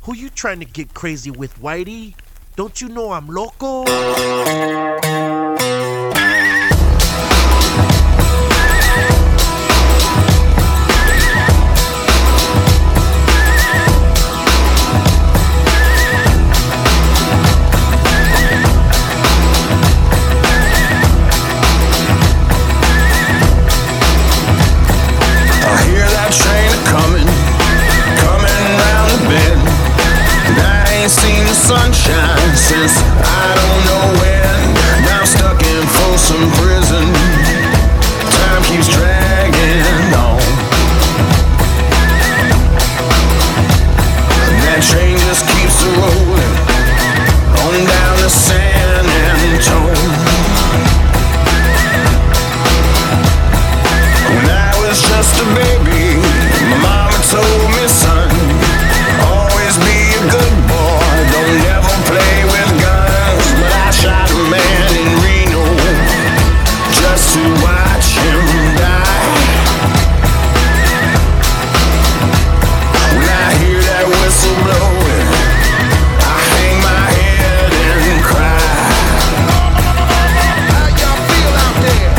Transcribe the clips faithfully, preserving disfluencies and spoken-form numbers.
Who you trying to get crazy with, Whitey? Don't you know I'm loco? Sunshine since I don't know when. Now I'm stuck in Folsom Prison. Time keeps dragging on. And that train just keeps a rolling on down to San Antone. When I was just a baby, my mama told me, son, always be a good boy. Don't never play with guns, but I shot a man in Reno just to watch him die. When I hear that whistle blowing, I hang my head and cry. How y'all feel out there?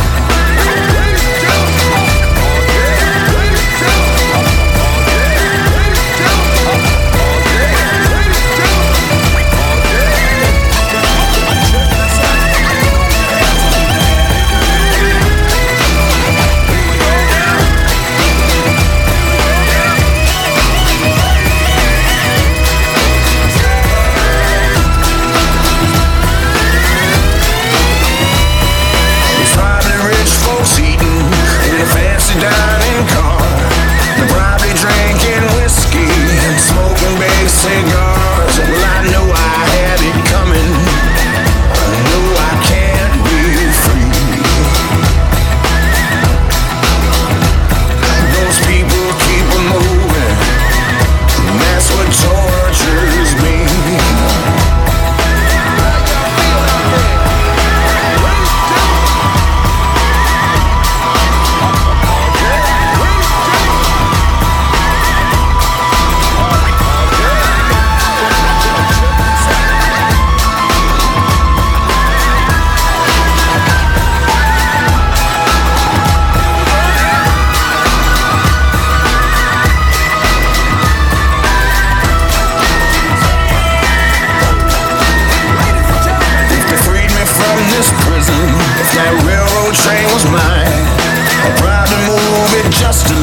Dining car, they're probably drinking whiskey and smoking big cigars. Well, I know I had it coming. I know I can't be free. Those people keep on moving, and that's what tortures me. If that railroad train was mine, I'd probably move it just a